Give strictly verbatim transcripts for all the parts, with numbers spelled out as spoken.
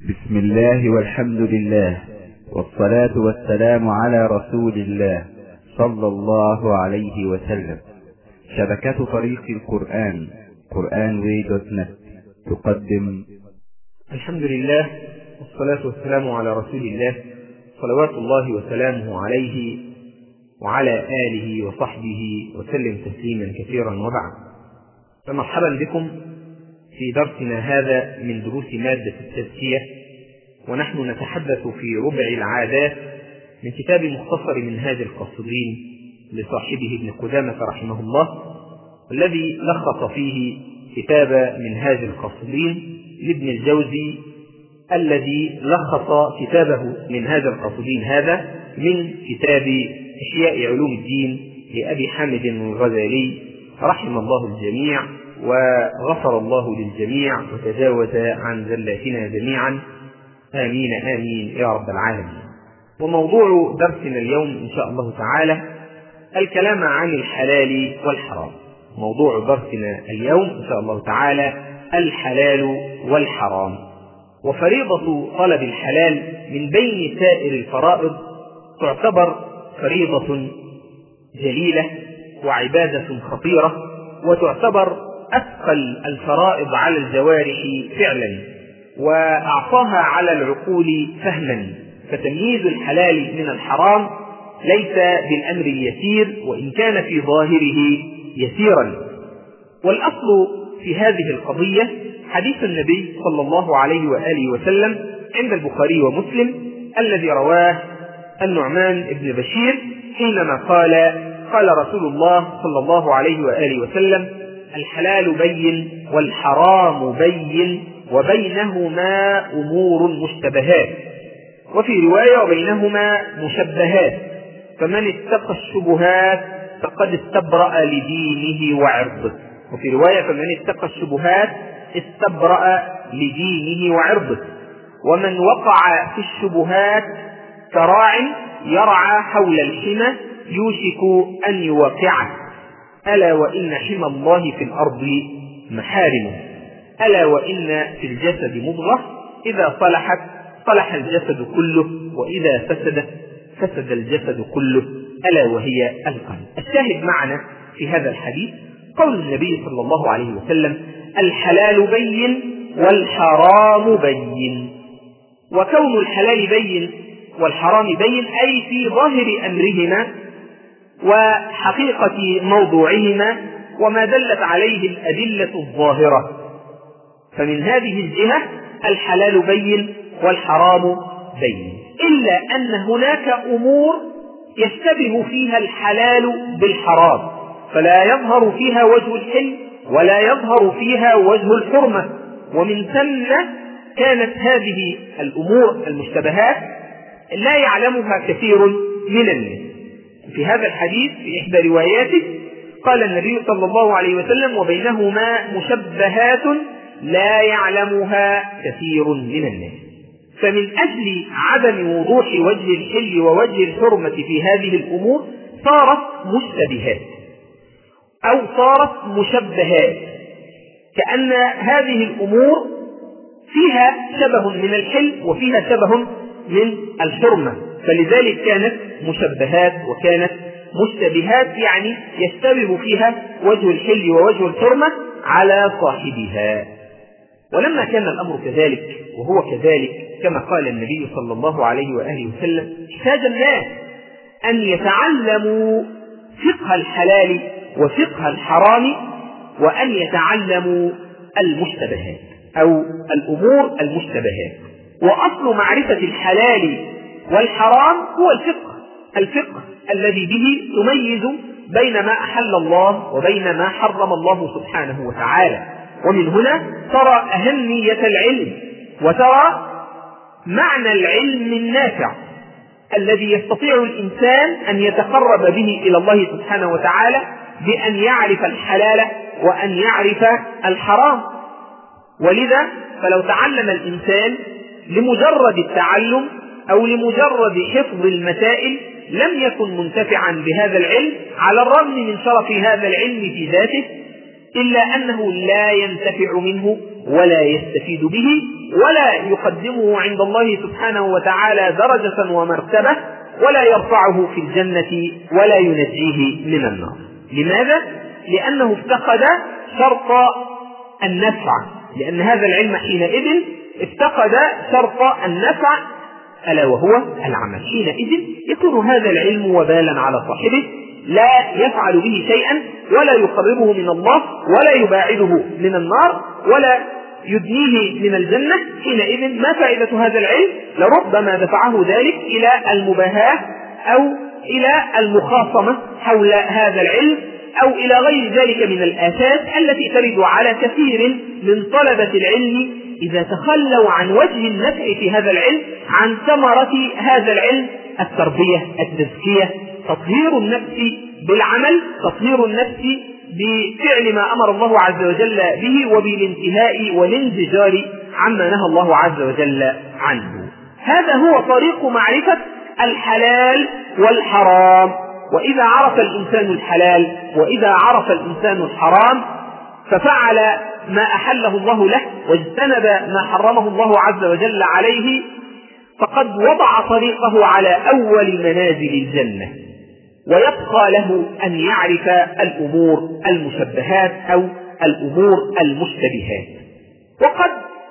بسم الله والحمد لله والصلاة والسلام على رسول الله صلى الله عليه وسلم. شبكة طريق القرآن قرآن واي دوت نت تقدم. الحمد لله والصلاة والسلام على رسول الله صلوات الله وسلامه عليه وعلى آله وصحبه وسلم تسليما كثيرا. وبعد، فمرحبا بكم في درسنا هذا من دروس مادة التزكية، ونحن نتحدث في ربع العادات من كتاب مختصر منهاج القاصدين لصاحبه ابن قدامة رحمه الله، الذي لخص فيه كتاب منهاج القاصدين لابن الجوزي، الذي لخص كتابه منهاج القاصدين هذا من كتاب إحياء علوم الدين لأبي حامد الغزالي رحم الله الجميع وغفر الله للجميع وتجاوز عن زلاتنا جميعا، آمين آمين يا رب العالمين. وموضوع درسنا اليوم إن شاء الله تعالى الكلام عن الحلال والحرام. موضوع درسنا اليوم إن شاء الله تعالى الحلال والحرام. وفريضة طلب الحلال من بين سائر الفرائض تعتبر فريضة جليلة وعبادة خطيرة، وتعتبر أثقل الفرائض على الجوارح فعلا وأعصاها على العقول فهما، فتمييز الحلال من الحرام ليس بالأمر اليسير وإن كان في ظاهره يسيرا. والأصل في هذه القضية حديث النبي صلى الله عليه وآله وسلم عند البخاري ومسلم الذي رواه النعمان بن بشير حينما قال قال رسول الله صلى الله عليه وآله وسلم: الحلال بين والحرام بين وبينهما أمور مشتبهات، وفي رواية وبينهما مشبهات، فمن اتقى الشبهات فقد استبرأ لدينه وعرضه، وفي رواية فمن اتقى الشبهات استبرأ لدينه وعرضه، ومن وقع في الشبهات كراع يرعى حول الحمى يوشك أن يوقعه، ألا وإن حمى الله في الأرض محارمه، ألا وإن في الجسد مضغة إذا صلحت صلح الجسد كله وإذا فسدت فسد الجسد كله، ألا وهي القلب. الشاهد معنا في هذا الحديث قول النبي صلى الله عليه وسلم: الحلال بين والحرام بين. وكون الحلال بين والحرام بين أي في ظاهر أمرهما وحقيقة موضوعهما وما دلت عليه الأدلة الظاهرة، فمن هذه الجهة الحلال بين والحرام بين، إلا أن هناك أمور يشتبه فيها الحلال بالحرام، فلا يظهر فيها وجه الحل ولا يظهر فيها وجه الحرمة، ومن ثم كانت هذه الأمور المشتبهات لا يعلمها كثير من الناس. في هذا الحديث في إحدى رواياته قال النبي صلى الله عليه وسلم: وبينهما مشبهات لا يعلمها كثير من الناس. فمن أجل عدم وضوح وجه الحل ووجه الحرمة في هذه الأمور صارت مشتبهات أو صارت مشبهات، كأن هذه الأمور فيها شبه من الحل وفيها شبه من الحرمة، فلذلك كانت مشبهات وكانت مشتبهات، يعني يشتبه فيها وجه الحل ووجه الحرمة على صاحبها. ولما كان الأمر كذلك وهو كذلك كما قال النبي صلى الله عليه وآله وسلم، احتاج الناس أن يتعلموا فقه الحلال وفقه الحرام، وأن يتعلموا المشتبهات أو الأمور المشتبهات. وأصل معرفة الحلال والحرام هو الفقه الفقه الذي به تميز بين ما أحل الله وبين ما حرم الله سبحانه وتعالى. ومن هنا ترى أهمية العلم وترى معنى العلم النافع الذي يستطيع الإنسان أن يتقرب به إلى الله سبحانه وتعالى بأن يعرف الحلال وأن يعرف الحرام. ولذا فلو تعلم الإنسان لمجرد التعلم أو لمجرد حفظ المسائل لم يكن منتفعا بهذا العلم، على الرغم من شرف هذا العلم في ذاته، إلا أنه لا ينتفع منه ولا يستفيد به ولا يقدمه عند الله سبحانه وتعالى درجة ومرتبة ولا يرفعه في الجنة ولا ينجيه من النار. لماذا؟ لأنه افتقد شرط النفع، لأن هذا العلم حينئذ افتقد شرط النفع ألا وهو العمل. حينئذ يكون هذا العلم وبالا على صاحبه، لا يفعل به شيئا ولا يقربه من الله ولا يباعده من النار ولا يدنيه من الجنة. حينئذ ما فائدة هذا العلم؟ لربما دفعه ذلك إلى المباهاة أو إلى المخاصمة حول هذا العلم أو إلى غير ذلك من الآفات التي ترد على كثير من طلبة العلم إذا تخلوا عن وجه النفع في هذا العلم، عن ثمرة هذا العلم: التربية، التزكية، تطهير النفس بالعمل، تطهير النفس بفعل ما أمر الله عز وجل به وبالانتهاء والانزجار عما نهى الله عز وجل عنه. هذا هو طريق معرفة الحلال والحرام. وإذا عرف الإنسان الحلال وإذا عرف الإنسان الحرام ففعل ما أحله الله له واجتنب ما حرمه الله عز وجل عليه فقد وضع طريقه على أول منازل الجنة. ويبقى له أن يعرف الأمور المشبهات أو الأمور المشتبهات. وقد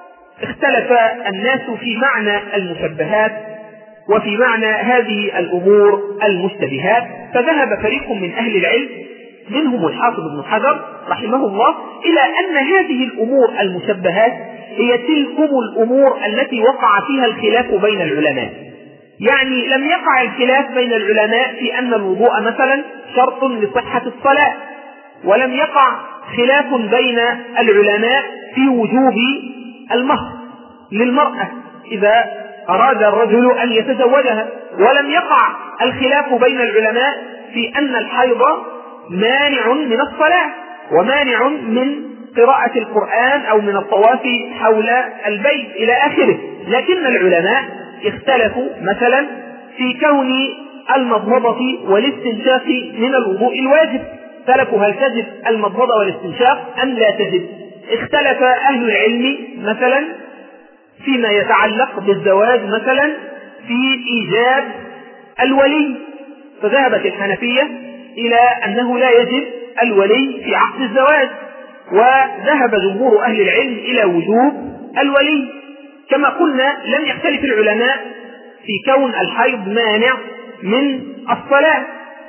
اختلف الناس في معنى المشبهات وفي معنى هذه الأمور المشتبهات، فذهب فريق من أهل العلم منهم الحافظ ابن حجر رحمه الله إلى أن هذه الأمور المشبهات هي تلكم الأمور التي وقع فيها الخلاف بين العلماء. يعني لم يقع الخلاف بين العلماء في أن الوضوء مثلا شرط لصحة الصلاة، ولم يقع خلاف بين العلماء في وجوب المهر للمرأة إذا أراد الرجل أن يتزوجها، ولم يقع الخلاف بين العلماء في أن الحيض مانع من الصلاة ومانع من قراءة القرآن أو من الطواف حول البيت إلى آخره. لكن العلماء اختلفوا مثلا في كون المضمضة والاستنشاق من الوضوء الواجب، اختلفوا هل تجب المضمضة والاستنشاق أم لا تجب. اختلف أهل العلم مثلا فيما يتعلق بالزواج مثلا في إيجاب الولي، فذهبت الحنفية إلى أنه لا يجب الولي في عقد الزواج، وذهب جمهور أهل العلم إلى وجوب الولي. كما قلنا لم يختلف العلماء في كون الحيض مانع من الصلاة،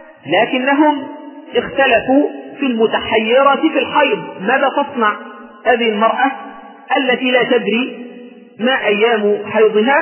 لكنهم اختلفوا في المتحيرة في الحيض. ماذا تصنع هذه المرأة التي لا تدري ما أيام حيضها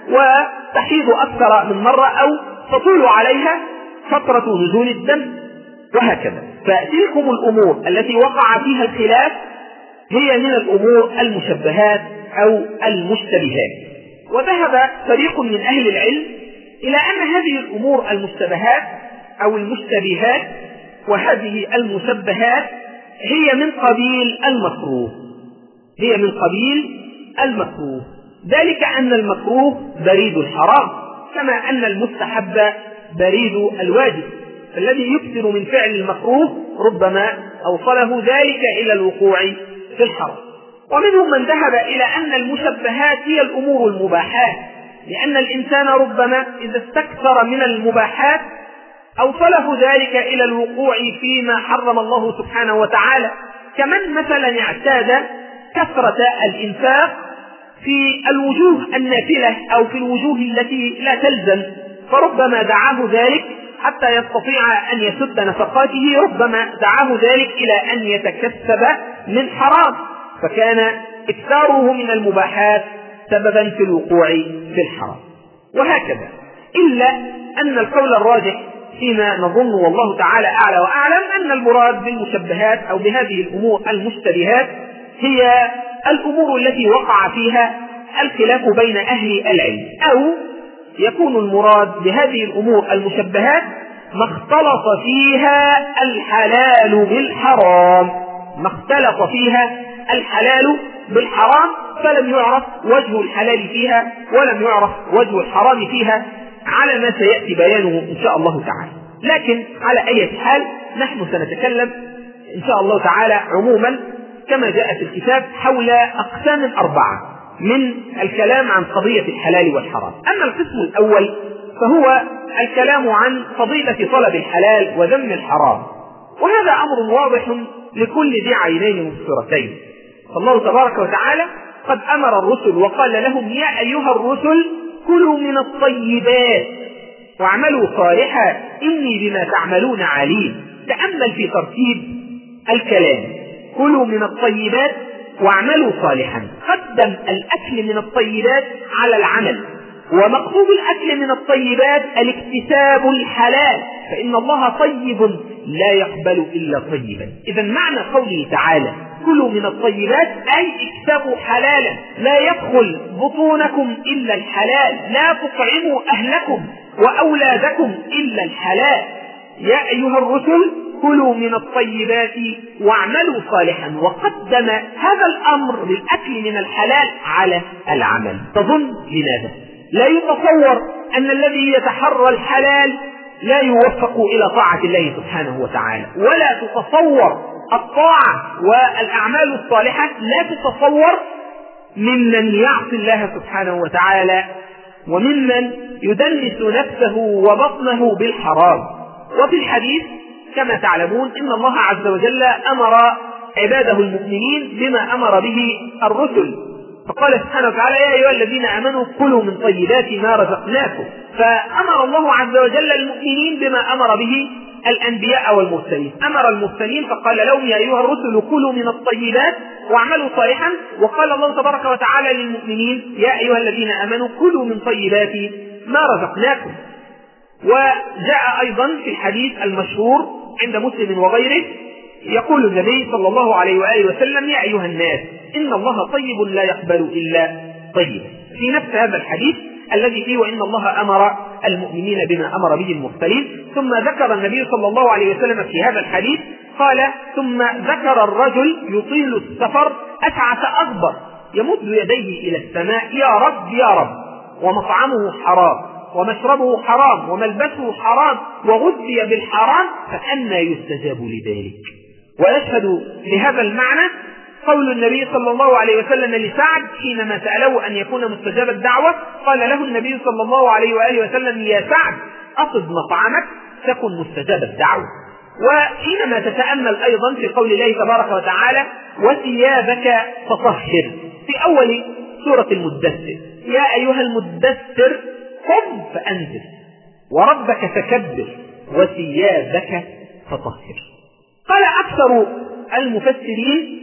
وتحيض أكثر من مرة أو تطول عليها فترة نزول الدم وهكذا؟ فتلكم الأمور التي وقع فيها الخلاف هي من الأمور المشبهات أو المشتبهات. وذهب فريق من أهل العلم إلى أن هذه الأمور المشتبهات أو المشتبهات وهذه المشبهات هي من قبيل المكروه، هي من قبيل المكروه. ذلك أن المكروه بريد الحرام كما أن المستحب بريد الواجب، فالذي يكثر من فعل المكروه ربما أوصله ذلك إلى الوقوع في الحرام. ومنهم من ذهب إلى أن المشبهات هي الأمور المباحات، لأن الإنسان ربما إذا استكثر من المباحات أوصله ذلك إلى الوقوع فيما حرم الله سبحانه وتعالى، كمن مثلا اعتاد كثرة الإنفاق في الوجوه النافلة أو في الوجوه التي لا تلزم، فربما دعاه ذلك حتى يستطيع أن يسد نفقاته، ربما دعاه ذلك إلى أن يتكسب من حرام، فكان إكثاره من المباحات سببا في الوقوع في الحرام. وهكذا، إلا أن القول الراجح فيما نظن والله تعالى أعلى وأعلم أن المراد بالمشبهات أو بهذه الأمور المشتبهات هي الأمور التي وقع فيها الخلاف بين أهل العلم، أو يكون المراد بهذه الأمور المشبهات ما اختلط فيها الحلال بالحرام، ما اختلط فيها الحلال بالحرام فلم يعرف وجه الحلال فيها ولم يعرف وجه الحرام فيها على ما سيأتي بيانه إن شاء الله تعالى. لكن على أي حال نحن سنتكلم إن شاء الله تعالى عموما كما جاء في الكتاب حول أقسام أربعة من الكلام عن قضية الحلال والحرام. أما القسم الأول فهو الكلام عن فضيلة طلب الحلال وذم الحرام، وهذا أمر واضح لكل ذي عينين مبصرتين. فالله تبارك وتعالى قد أمر الرسل وقال لهم: يا أيها الرسل كلوا من الطيبات واعملوا صالحا إني بما تعملون عليم. تأمل في ترتيب الكلام: كلوا من الطيبات واعملوا صالحا. قدم الأكل من الطيبات على العمل، ومقصود الأكل من الطيبات الاكتساب الحلال، فإن الله طيب لا يقبل إلا طيبا. إذا معنى قوله تعالى كلوا من الطيبات أي اكتسبوا حلالا، لا يدخل بطونكم إلا الحلال، لا تطعموا أهلكم وأولادكم إلا الحلال. يا أيها الرسل كلوا من الطيبات واعملوا صالحا، وقدم هذا الأمر للأكل من الحلال على العمل. تظن لماذا؟ لا يتصور أن الذي يتحرى الحلال لا يوفق إلى طاعة الله سبحانه وتعالى، ولا تتصور الطاعة والأعمال الصالحة لا تتصور ممن يعصي الله سبحانه وتعالى وممن يدنس نفسه وبطنه بالحرام. وفي الحديث كما تعلمون إن الله عز وجل أمر عباده المؤمنين بما أمر به الرسل، فقال سبحانه وتعالى: يا أيها الذين آمنوا كلوا من طيبات ما رزقناكم. فأمر الله عز وجل المؤمنين بما أمر به الأنبياء والمرسلين. أمر المرسلين فقال لهم: يا أيها الرسل كلوا من الطيبات واعملوا صالحا. وقال الله تبارك وتعالى للمؤمنين: يا أيها الذين آمنوا كلوا من طيبات ما رزقناكم. وجاء أيضا في الحديث المشهور عند مسلم وغيره يقول النبي صلى الله عليه وآله وسلم: يا أيها الناس إن الله طيب لا يقبل إلا طيب. في نفس هذا الحديث الذي فيه وإن الله أمر المؤمنين بما أمر به المرسلين، ثم ذكر النبي صلى الله عليه وسلم في هذا الحديث قال: ثم ذكر الرجل يطيل السفر أشعث أغبر يمد يديه إلى السماء: يا رب يا رب، ومطعمه حرام ومشربه حرام وملبسه حرام وغذي بالحرام، فأنى يستجاب لذلك. ويشهد لهذا المعنى قول النبي صلى الله عليه وسلم لسعد حينما سأله أن يكون مستجاب الدعوة، قال له النبي صلى الله عليه وآله وسلم: يا سعد أطب مطعمك تكن مستجاب الدعوة. وحينما تتأمل أيضا في قول الله تبارك وتعالى: وثيابك فطهر، في أول سورة المدثر: يا أيها المدثر قم فأنذر وربك فكبر وثيابك فطهر. قال أكثر المفسرين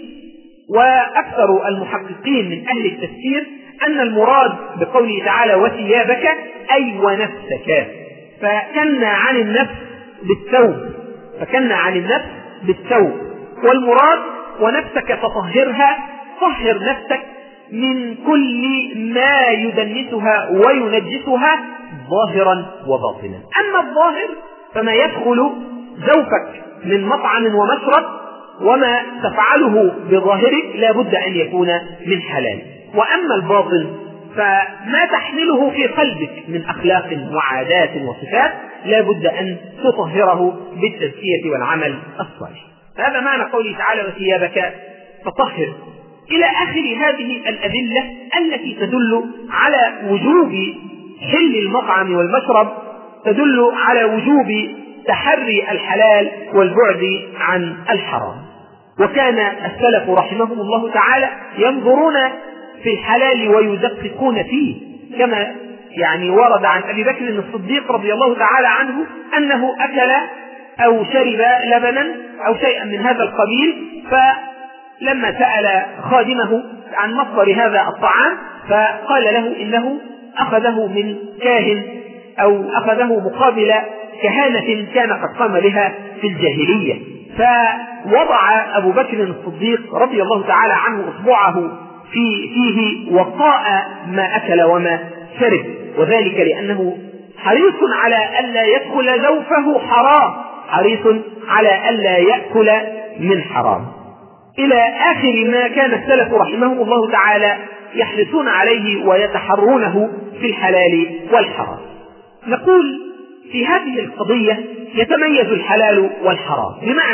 وأكثر المحققين من أهل التفسير أن المراد بقوله تعالى وثيابك أي ونفسك، فكنا عن النفس بالثوب فكنا عن النفس بالثوب والمراد ونفسك فطهرها، طهر نفسك من كل ما يدنسها وينجسها ظاهرا وباطنا. أما الظاهر فما يدخل جوفك من مطعم ومشرب وما تفعله بظاهرك لا بد أن يكون من حلال. وأما الباطن فما تحمله في قلبك من أخلاق وعادات وصفات لا بد أن تطهره بالتزكية والعمل الصالح. هذا معنى قوله تعالى وثيابك فطهر، إلى آخر هذه الأدلة التي تدل على وجوب حل المطعم والمشرب، تدل على وجوب تحري الحلال والبعد عن الحرام. وكان السلف رحمهم الله تعالى ينظرون في الحلال ويدققون فيه، كما يعني ورد عن أبي بكر الصديق رضي الله تعالى عنه أنه أكل أو شرب لبنا أو شيئا من هذا القبيل، فلما سأل خادمه عن مصدر هذا الطعام فقال له إنه أخذه من كاهن أو أخذه مقابل كهانة كان قد قام بها في الجاهلية. فوضع أبو بكر الصديق رضي الله تعالى عنه إصبعه في فيه وقاء ما أكل وما شرب، وذلك لأنه حريص على ألا يدخل جوفه حرام، حريص على ألا يأكل من حرام. إلى آخر ما كان السلف رحمهم الله تعالى يحرصون عليه ويتحرونه في الحلال والحرام. نقول في هذه القضية يتميز الحلال والحرام، بمعنى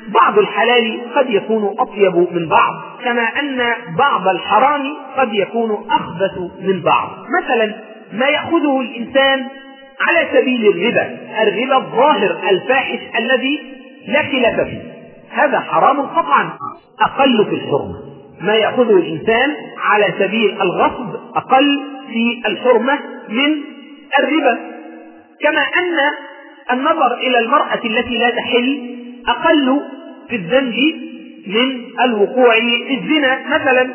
بعض الحلال قد يكون أطيب من بعض، كما أن بعض الحرام قد يكون أخبث من بعض. مثلا ما يأخذه الإنسان على سبيل الربا، الربا الظاهر الفاحش الذي لا خلاف فيه، هذا حرام قطعا أقل في الحرمة. ما يأخذه الإنسان على سبيل الغصب أقل في الحرمة من الربا، كما أن النظر إلى المرأة التي لا تحل أقل في الذنب من الوقوع في الزنا مثلا.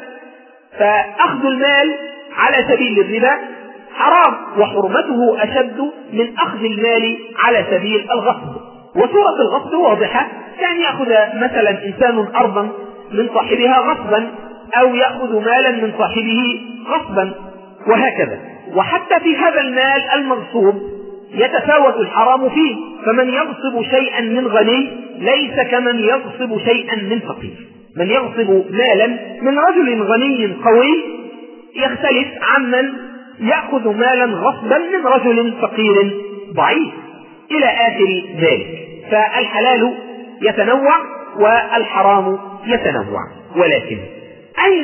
فأخذ المال على سبيل الربا حرام، وحرمته أشد من أخذ المال على سبيل الغصب. وصورة الغصب واضحة، يعني يأخذ مثلا إنسان أرضا من صاحبها غصبا، أو يأخذ مالا من صاحبه غصبا، وهكذا. وحتى في هذا المال المغصوب يتفاوت الحرام فيه، فمن يغصب شيئا من غني ليس كمن يغصب شيئا من فقير. من يغصب مالا من رجل غني قوي يختلف عمن يأخذ مالا غصبا من رجل فقير ضعيف إلى آخر ذلك. فالحلال يتنوع والحرام يتنوع، ولكن أين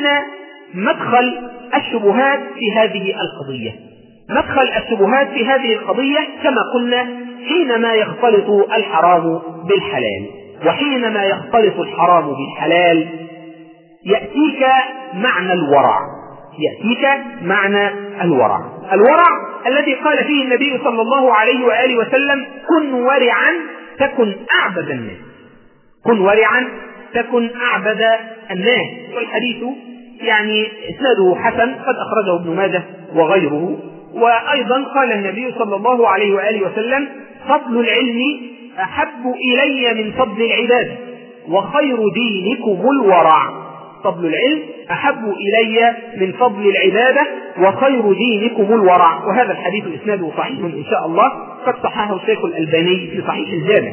مدخل الشبهات في هذه القضية؟ مدخل الشبهات في هذه القضية كما قلنا حينما يختلط الحرام بالحلال. وحينما يختلط الحرام بالحلال يأتيك معنى الورع، يأتيك معنى الورع الورع الذي قال فيه النبي صلى الله عليه وآله وسلم: كن ورعا تكن أعبد الناس، كن ورعا تكن أعبد الناس. والحديث يعني إسناده حسن، قد أخرجه ابن ماجه وغيره. وأيضا قال النبي صلى الله عليه وآله وسلم: فضل العلم أحب إلي من فضل العباد، وخير دينكم الورع. فضل العلم أحب إلي من فضل العبادة، وخير دينكم الورع. وهذا الحديث إسناده صحيح إن شاء الله، قد صححه الشيخ الألباني في صحيح الجامع.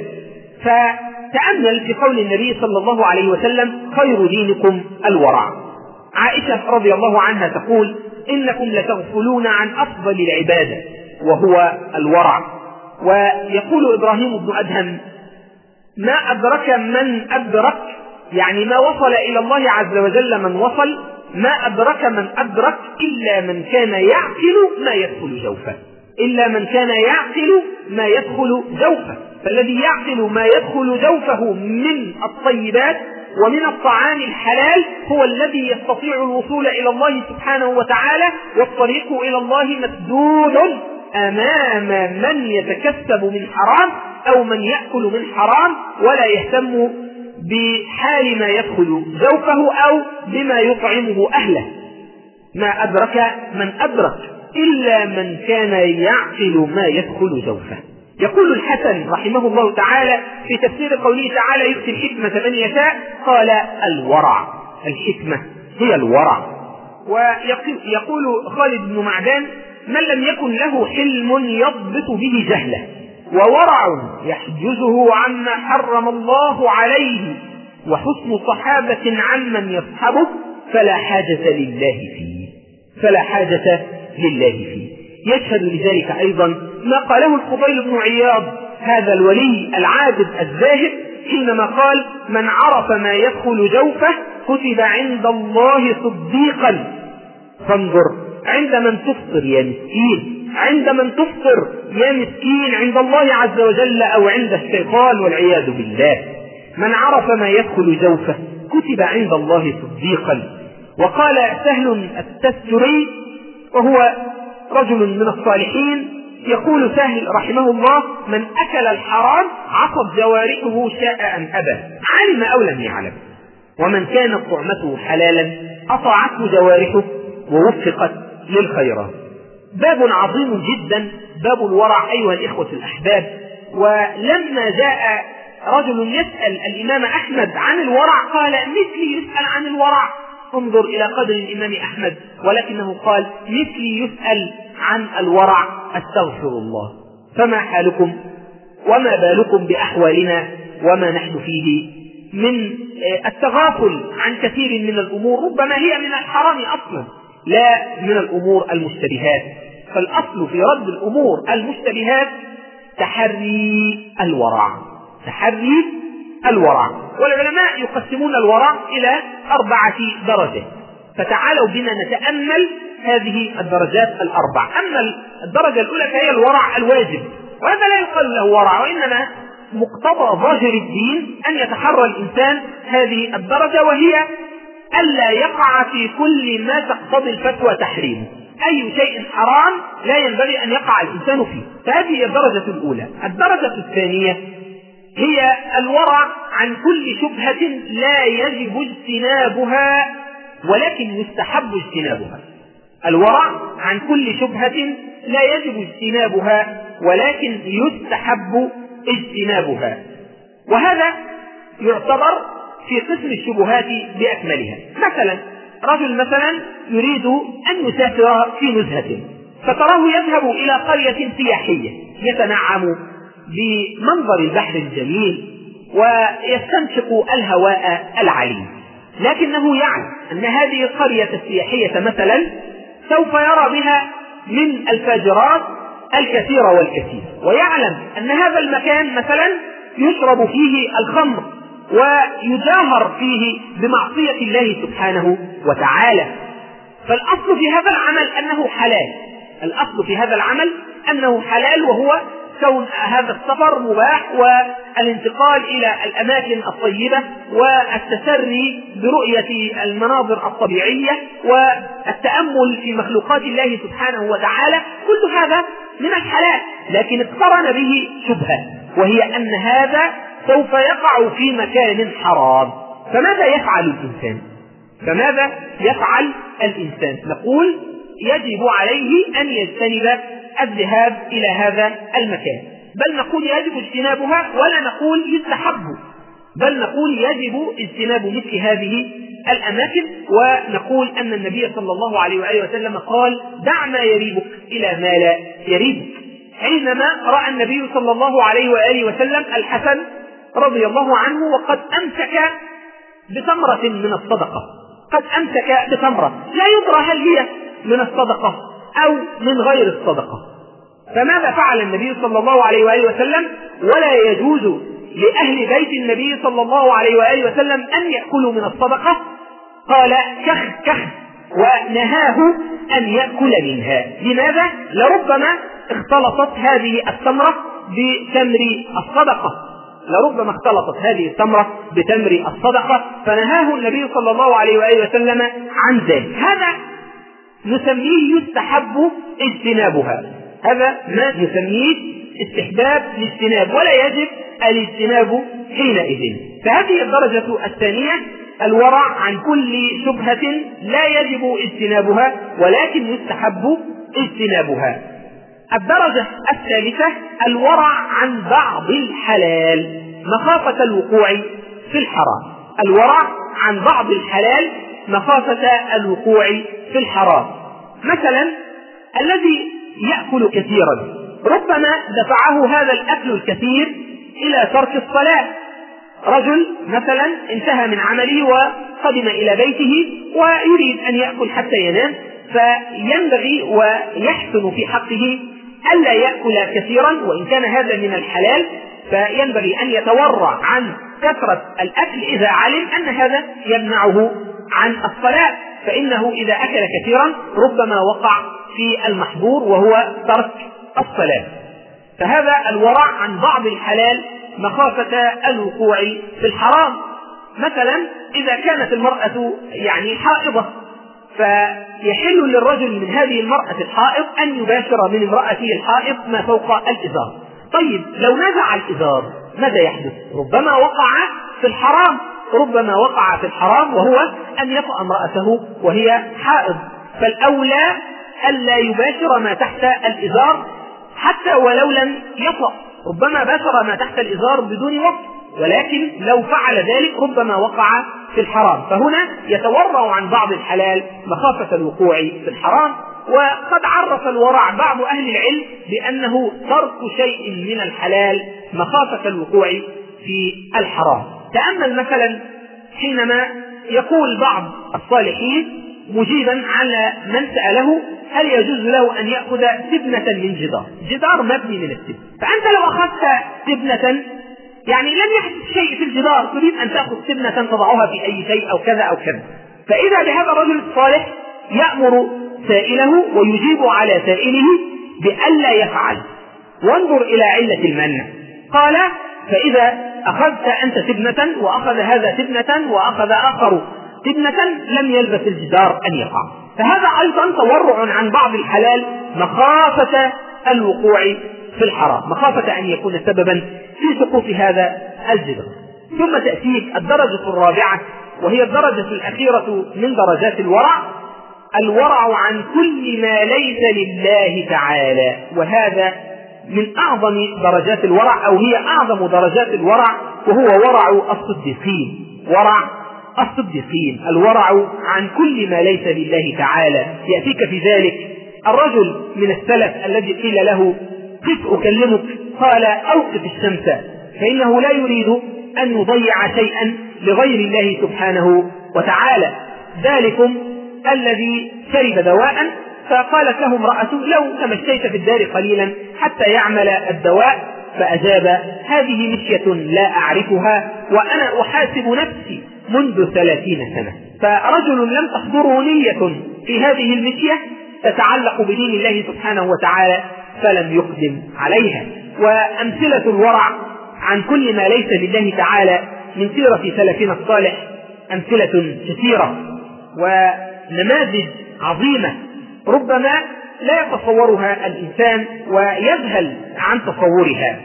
فتأمل في قول النبي صلى الله عليه وسلم: خير دينكم الورع. عائشة رضي الله عنها تقول: إنكم لتغفلون عن أفضل العبادة وهو الورع. ويقول إبراهيم بن أدهم: ما أدرك من أدرك، يعني ما وصل إلى الله عز وجل من وصل، ما أدرك من أدرك إلا من كان يعقل ما يدخل جوفه، إلا من كان يعقل ما يدخل جوفه. فالذي يعقل ما يدخل جوفه من الطيبات ومن الطعام الحلال هو الذي يستطيع الوصول إلى الله سبحانه وتعالى، والطريق إلى الله مسدود أمام من يتكسب من حرام أو من يأكل من حرام ولا يهتم بحال ما يدخل جوفه أو بما يطعمه أهله. ما أدرك من أدرك إلا من كان يعقل ما يدخل جوفه. يقول الحسن رحمه الله تعالى في تفسير قوله تعالى: يؤتي الحكمة من يشاء، قال: الورع. الحكمة هي الورع. ويقول خالد بن معدان: من لم يكن له حلم يضبط به جهله، وورع يحجزه عما حرم الله عليه، وحسن صحابة عمن يصحبه، فلا حاجة لله فيه، فلا حاجة لله فيه. يشهد لذلك أيضا ما قاله الفضيل بن عياض هذا الولي العابد الزاهد حينما قال: من عرف ما يدخل جوفه كتب عند الله صديقا. فانظر عند من تفطر يا مسكين، عند من تفطر يا مسكين، عند الله عز وجل أو عند الشيطان والعياذ بالله. من عرف ما يدخل جوفه كتب عند الله صديقا. وقال سهل التستري وهو رجل من الصالحين، يقول سهل رحمه الله: من أكل الحرام عصت جوارحه شاء أن أبى، علم أو لم يعلم، ومن كانت طعمته حلالا أطاعته جوارحه ووفقت للخيرات. باب عظيم جدا، باب الورع أيها الإخوة الأحباب. ولما جاء رجل يسأل الإمام أحمد عن الورع قال: مثلي يسأل عن الورع. انظر إلى قدر الإمام أحمد، ولكنه قال: مثلي يسأل عن الورع أستغفر الله. فما حالكم وما بالكم بأحوالنا وما نحن فيه من التغافل عن كثير من الأمور، ربما هي من الحرام أصلا لا من الأمور المشتبهات. فالأصل في رد الأمور المشتبهات تحري الورع، تحري الورع. والعلماء يقسمون الورع إلى أربعة درجات، فتعالوا بنا نتأمل هذه الدرجات الأربع. أما الدرجة الأولى فهي الورع الواجب، وهذا لا يقال له ورع، وإنما مقتضى ظاهر الدين أن يتحرى الإنسان هذه الدرجة، وهي ألا يقع في كل ما تقتضي الفتوى تحريمه. أي شيء حرام لا ينبغي أن يقع الإنسان فيه، فهذه هي الدرجة الأولى. الدرجة الثانية هي الورع عن كل شبهة لا يجب اجتنابها ولكن يستحب اجتنابها. الورع عن كل شبهة لا يجب اجتنابها ولكن يستحب اجتنابها، وهذا يعتبر في قسم الشبهات بأكملها. مثلا رجل مثلا يريد أن يسافر في نزهة، فتراه يذهب إلى قرية سياحية يتنعم بمنظر البحر الجميل ويستنشق الهواء العليل، لكنه يعلم أن هذه القرية السياحية مثلا سوف يرى بها من الفاجرات الكثير والكثير، ويعلم أن هذا المكان مثلا يشرب فيه الخمر ويجاهر فيه بمعصية الله سبحانه وتعالى. فالأصل في هذا العمل أنه حلال، الأصل في هذا العمل أنه حلال، وهو كون هذا السفر مباح والانتقال إلى الأماكن الطيبة والتسري برؤية المناظر الطبيعية والتأمل في مخلوقات الله سبحانه وتعالى، كل هذا من الحلال، لكن اقترن به شبهة، وهي أن هذا سوف يقع في مكان حرام. فماذا يفعل الإنسان؟ فماذا يفعل الإنسان؟ نقول يجب عليه أن يجتنب الذهاب إلى هذا المكان، بل نقول يجب اجتنابها، ولا نقول يستحب، بل نقول يجب اجتناب مثل هذه الأماكن. ونقول أن النبي صلى الله عليه وآله وسلم قال: دع ما يريبك إلى ما لا يريبك. حينما رأى النبي صلى الله عليه وآله وسلم الحسن رضي الله عنه وقد أمسك بتمرة من الصدقة، قد أمسك بتمرة لا يدرى هل هي من الصدقة أو من غير الصدقة، فماذا فعل النبي صلى الله عليه وآله وسلم؟ ولا يجوز لأهل بيت النبي صلى الله عليه وآله وسلم أن يأكلوا من الصدقة. قال: كخ كخ، ونهاه أن يأكل منها. لماذا؟ لربما اختلطت هذه التمرة بتمر الصدقة، لربما اختلطت هذه التمرة بتمر الصدقة، فنهاه النبي صلى الله عليه وآله وسلم عن ذلك. هذا نسميه يستحب اجتنابها، هذا ما نسميه استحباب الاجتناب، ولا يجب الاجتناب حينئذ. فهذه الدرجة الثانية، الورع عن كل شبهة لا يجب اجتنابها ولكن يستحب اجتنابها. الدرجة الثالثة الورع عن بعض الحلال مخافة الوقوع في الحرام، الورع عن بعض الحلال مخافة الوقوع في الحرام. مثلا الذي يأكل كثيرا ربما دفعه هذا الأكل الكثير إلى ترك الصلاة. رجل مثلا انتهى من عمله وقدم إلى بيته ويريد أن يأكل حتى ينام، فينبغي ويحسن في حقه ألا يأكل كثيرا، وإن كان هذا من الحلال فينبغي أن يتورع عن كثرة الأكل إذا علم أن هذا يمنعه عن الصلاة، فإنه إذا أكل كثيرا ربما وقع في المحظور وهو ترك الصلاة. فهذا الورع عن بعض الحلال مخافة الوقوع في الحرام. مثلا إذا كانت المرأة يعني حائضة، فيحل للرجل من هذه المرأة الحائض أن يباشر من امرأته الحائض ما فوق الإزار. طيب لو نزع الإزار ماذا يحدث؟ ربما وقع في الحرام، ربما وقع في الحرام وهو أن يطأ امرأته وهي حائض. فالأولى ألا يباشر ما تحت الإزار حتى ولو لم يطأ، ربما باشر ما تحت الإزار بدون وقت، ولكن لو فعل ذلك ربما وقع في الحرام. فهنا يتورع عن بعض الحلال مخافة الوقوع في الحرام. وقد عرف الورع بعض أهل العلم بأنه ترك شيء من الحلال مخافة الوقوع في الحرام. تأمل مثلا حينما يقول بعض الصالحين مجيبا على من سأله هل يجوز له أن يأخذ تبنة من جدار، جدار مبني من التبن، فأنت لو أخذت تبنة يعني لم يحدث شيء في الجدار تريد أن تأخذ سنة تضعها في أي شيء أو كذا أو كذا. فإذا بهذا الرجل الصالح يأمر سائله ويجيب على سائله بألا يفعل، وانظر إلى علة المنع. قال: فإذا أخذت أنت تبنة وأخذ هذا تبنة وأخذ آخر تبنة لم يلبث الجدار أن يقع. فهذا أيضا تورع عن بعض الحلال مخافة الوقوع في الحرام، مخافة أن يكون سببا في سقوط هذا الجدار. ثم تأتيك الدرجة الرابعة، وهي الدرجة الأخيرة من درجات الورع، الورع عن كل ما ليس لله تعالى. وهذا من أعظم درجات الورع، أو هي أعظم درجات الورع، وهو ورع الصديقين. ورع الصديقين، الورع عن كل ما ليس لله تعالى. يأتيك في ذلك الرجل من السلف الذي قيل له: قف أكلمك، قال: أوقف الشمس، فإنه لا يريد أن يضيع شيئا لغير الله سبحانه وتعالى. ذلكم الذي شرب دواء، فقالت له امرأة: لو تمشيت في الدار قليلا حتى يعمل الدواء، فأجاب: هذه مشية لا أعرفها وأنا أحاسب نفسي منذ ثلاثين سنة. فرجل لم تحضره نية في هذه المشية تتعلق بدين الله سبحانه وتعالى فلم يقدم عليها. وأمثلة الورع عن كل ما ليس لله تعالى من سيرة سلفنا الصالح أمثلة كثيرة ونماذج عظيمة ربما لا يتصورها الإنسان ويذهل عن تصورها.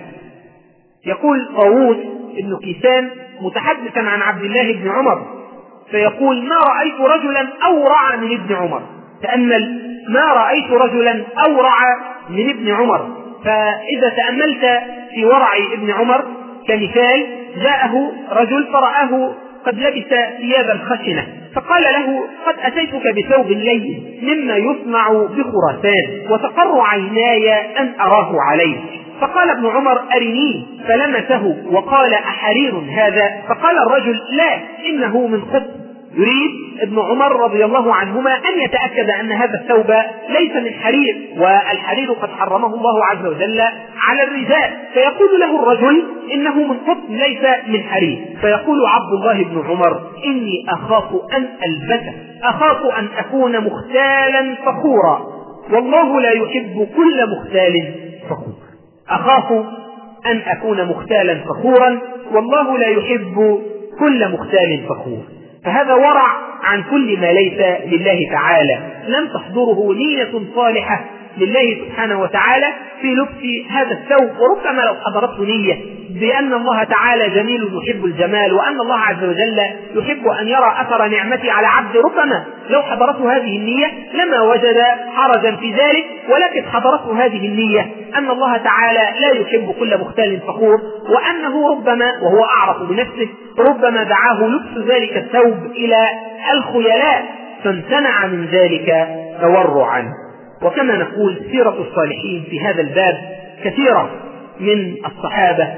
يقول طاووس ابن كيسان متحدثا عن عبد الله بن عمر فيقول: ما رأيت رجلا أورع من ابن عمر. تأمل: ما رأيت رجلا أورع من ابن عمر. فإذا تأملت في ورع ابن عمر كمثال، جاءه رجل فرآه قد لبس ثيابا خشنة، فقال له: قد أتيتك بثوب لين مما يصنع بخراسان، وتقر عيناي أن أراه عليه. فقال ابن عمر: أرنيه. فلمسه وقال: أحرير هذا؟ فقال الرجل: لا، إنه من قطن. يريد ابن عمر رضي الله عنهما أن يتأكد أن هذا الثوب ليس من حرير، والحرير قد حرمه الله عز وجل على الرجال. فيقول له الرجل: إنه من قطن ليس من حرير. فيقول عبد الله بن عمر: إني أخاف أن ألبسه، أخاف أن أكون مختالا فخورا، والله لا يحب كل مختال فخور. أخاف أن أكون مختالا فخورا، والله لا يحب كل مختال فخور. فهذا ورع عن كل ما ليس لله تعالى، لم تحضره نية صالحة لله سبحانه وتعالى في لبس هذا الثوب. وربما لو حضرته نية بأن الله تعالى جميل يحب الجمال، وأن الله عز وجل يحب أن يرى أثر نعمته على عبد، ربما لو حضرته هذه النية لما وجد حرجا في ذلك. ولكن حضرته هذه النية أن الله تعالى لا يحب كل مختال فخور، وأنه ربما وهو أعرف بنفسه ربما دعاه لبس ذلك الثوب إلى الخيلاء، فامتنع من ذلك تورعا. وكما نقول سيرة الصالحين في هذا الباب كثيرة من الصحابة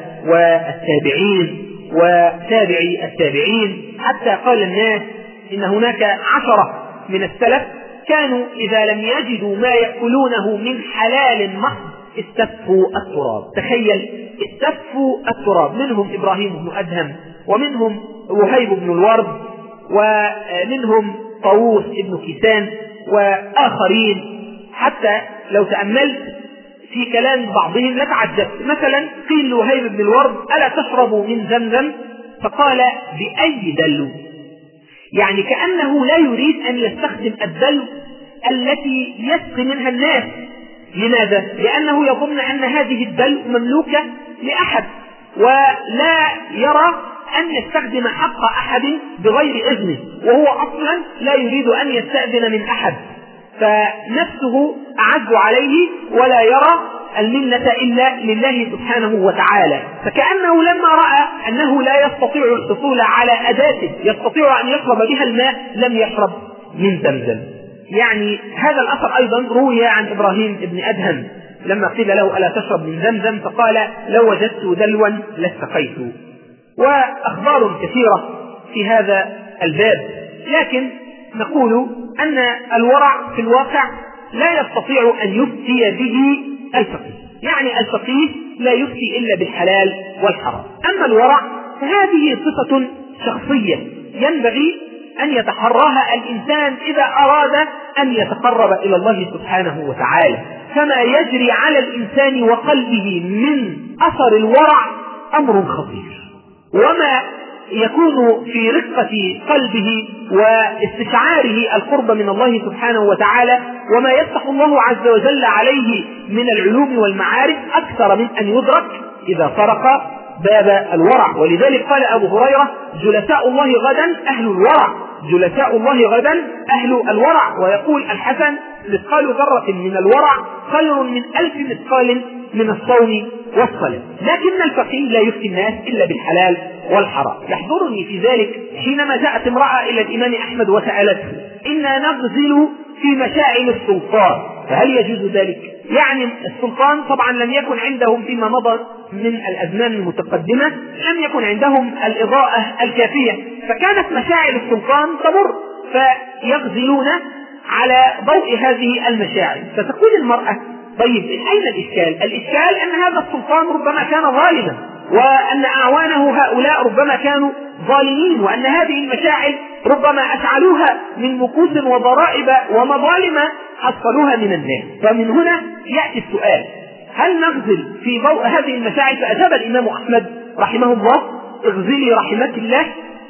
والتابعين وتابعي التابعين، حتى قال الناس إن هناك عشرة من السلف كانوا إذا لم يجدوا ما يأكلونه من حلال محض استفوا التراب. تخيل، استفوا التراب. منهم إبراهيم بن أدهم، ومنهم وهيب بن الورد، ومنهم طاووس بن كيسان وآخرين. حتى لو تأملت في كلام بعضهم لتعجبت. مثلا قيل لوهيب بن الورد: ألا تشرب من زمزم؟ فقال: بأي دلو؟ يعني كأنه لا يريد أن يستخدم الدلو التي يسقي منها الناس. لماذا؟ لأنه يظن أن هذه الدلو مملوكة لأحد، ولا يرى أن يستخدم حق أحد بغير إذنه، وهو أصلا لا يريد أن يستأذن من أحد، فنفسه أعز عليه ولا يرى المنة إلا لله سبحانه وتعالى. فكأنه لما رأى أنه لا يستطيع الحصول على أداة يستطيع أن يشرب بها الماء لم يشرب من زمزم. يعني هذا الأثر أيضا روي عن إبراهيم بن أدهم لما قيل له: ألا تشرب من زمزم؟ فقال: لو وجدت دلوا لاستقيت. وأخبار كثيرة في هذا الباب. لكن نقول أن الورع في الواقع لا يستطيع أن يفتي به الفقيه. يعني الفقيه لا يفتي إلا بالحلال والحرام. أما الورع فهذه صفة شخصية ينبغي أن يتحراها الإنسان إذا أراد أن يتقرب إلى الله سبحانه وتعالى، كما يجري على الإنسان وقلبه من أثر الورع أمر خطير، وما يكون في رقة قلبه واستشعاره القرب من الله سبحانه وتعالى وما يفتح الله عز وجل عليه من العلوم والمعارف أكثر من أن يدرك إذا طرق باب الورع. ولذلك قال أبو هريرة: جلساء الله غدا أهل الورع، جلساء الله غدا أهل الورع. ويقول الحسن: مثقال ذرة من الورع خير من ألف مثقال من الصوم والصلاة. لكن الفقيه لا يفتي الناس إلا بالحلال والحرام. يحضرني في ذلك حينما جاءت امرأة إلى الإمام أحمد وسألته: إنا نغزل في مشاعل السلطان، فهل يجوز ذلك؟ يعني السلطان طبعا لم يكن عندهم فيما مضى من الأزمان المتقدمة لم يكن عندهم الإضاءة الكافية، فكانت مشاعل السلطان تمر فيغزلون على ضوء هذه المشاعل. فتقول المرأة: طيب أين الإشكال؟ الإشكال أن هذا السلطان ربما كان ظالما، وأن أعوانه هؤلاء ربما كانوا ظالمين، وأن هذه المشاعل ربما أشعلوها من مكوس وضرائب ومظالم حصلوها من الناس. فمن هنا يأتي السؤال: هل نغزل في ضوء هذه المشاعل؟ فأجاب الإمام أحمد رحمه الله: اغزلي رحمة الله،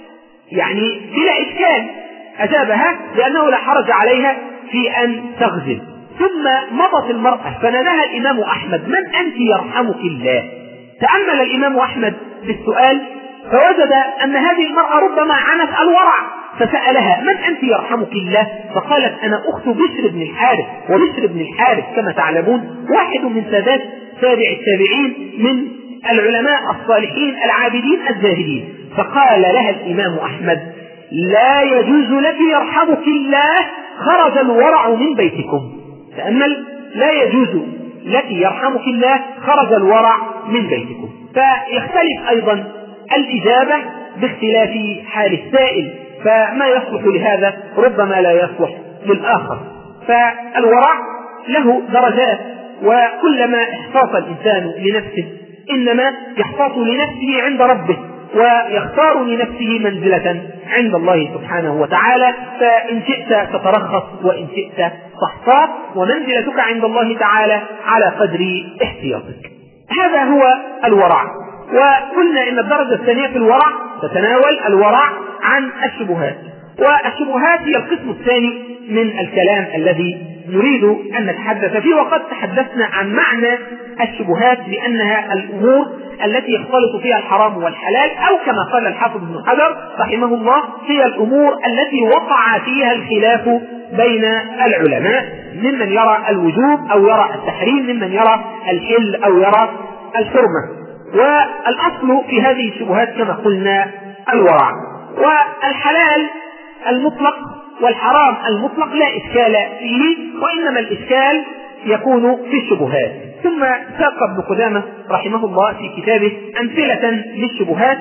يعني بلا إشكال. أجابها لأنه لا حرج عليها في أن تغزل. ثم مضت المرأة فناداها الإمام أحمد: من أنت يرحمك الله؟ تأمل الإمام أحمد بالسؤال فوجد أن هذه المرأة ربما عنت الورع، فسألها: من أنت يرحمك الله؟ فقالت: أنا أخت بشر بن الحارث، وبشر بن الحارث كما تعلمون واحد من سادات تابع التابعين من العلماء الصالحين العابدين الزاهدين. فقال لها الإمام أحمد: لا يجوز لك يرحمك الله، خرج الورع من بيتكم. تأمل: لا يجوز لك يرحمك الله، خرج الورع من بيتكم. فيختلف أيضا الإجابة باختلاف حال السائل، فما يصلح لهذا ربما لا يصلح للآخر. فالورع له درجات، وكلما احتاط الإنسان لنفسه إنما يحتاط لنفسه عند ربه، ويختار لنفسه منزلة عند الله سبحانه وتعالى. فإن شئت تترخص وإن شئت تحتاط، ومنزلتك عند الله تعالى على قدر احتياطك. هذا هو الورع. وقلنا إن الدرجة الثانية في الورع تتناول الورع عن الشبهات، والشبهات هي القسم الثاني من الكلام الذي نريد أن نتحدث فيه. وقد تحدثنا عن معنى الشبهات بأنها الأمور التي يختلط فيها الحرام والحلال، أو كما قال الحافظ ابن حجر رحمه الله: هي الأمور التي وقع فيها الخلاف بين العلماء، ممن يرى الوجوب أو يرى التحريم، ممن يرى الحل أو يرى الحرمة. والأصل في هذه الشبهات كما قلنا الورع. والحلال المطلق والحرام المطلق لا إشكال فيه، وإنما الإشكال يكون في الشبهات. ثم ساق ابن قدامة رحمه الله في كتابه أمثلة للشبهات،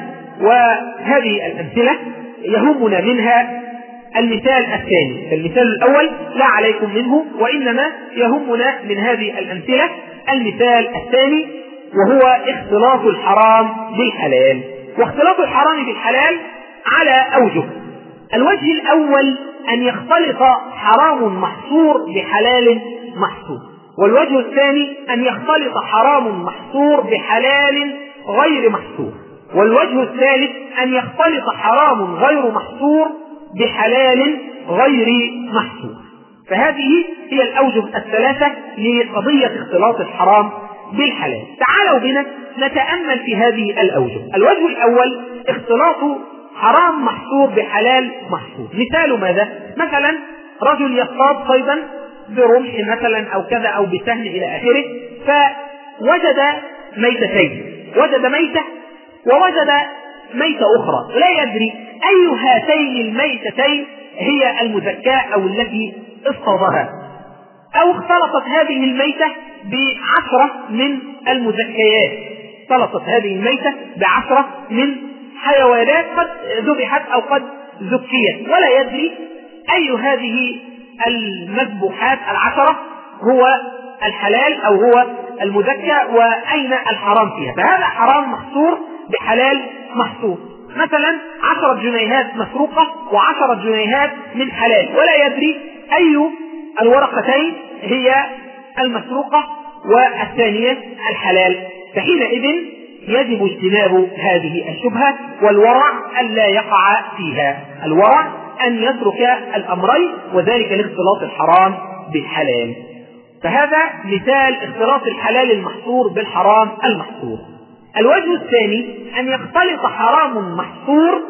وهذه الأمثلة يهمنا منها المثال الثاني. المثال الأول لا عليكم منه، وإنما يهمنا من هذه الأمثلة المثال الثاني، وهو اختلاط الحرام بالحلال. واختلاط الحرام بالحلال على أوجه. الوجه الأول أن يختلط حرام محصور بحلال محصور، والوجه الثاني أن يختلط حرام محصور بحلال غير محصور، والوجه الثالث أن يختلط حرام غير محصور بحلال غير محصور. فهذه هي الأوجه الثلاثة لقضية اختلاط الحرام بالحلال. تعالوا بنا نتأمل في هذه الأوجه. الوجه الأول اختلاط حرام محصور بحلال محصور. مثال ماذا؟ مثلا رجل يصطاد صيدا برمح مثلا أو كذا أو بسهم إلى آخره، فوجد ميتتين، وجد ميتة ووجد ميتة أخرى، لا يدري أي هاتين الميتتين هي المزكاة أو التي اصطادها، أو اختلطت هذه الميتة بعشرة من المزكيات، اختلطت هذه الميتة بعشرة من حيوانات قد ذبحت أو قد زكيت، ولا يدري أي هذه المذبوحات العشرة هو الحلال أو هو المزكى وأين الحرام فيها. فهذا حرام محصور بحلال محصور. مثلا عشرة جنيهات مسروقة وعشرة جنيهات من حلال، ولا يدري أي الورقتين هي المسروقة والثانية الحلال، فحينئذ يجب اجتناب هذه الشبهة، والورع ألا يقع فيها. الورع أن يترك الأمرين، وذلك لاختلاط الحرام بالحلال. فهذا مثال اختلاط الحلال المحصور بالحرام المحصور. الوجه الثاني أن يختلط حرام محصور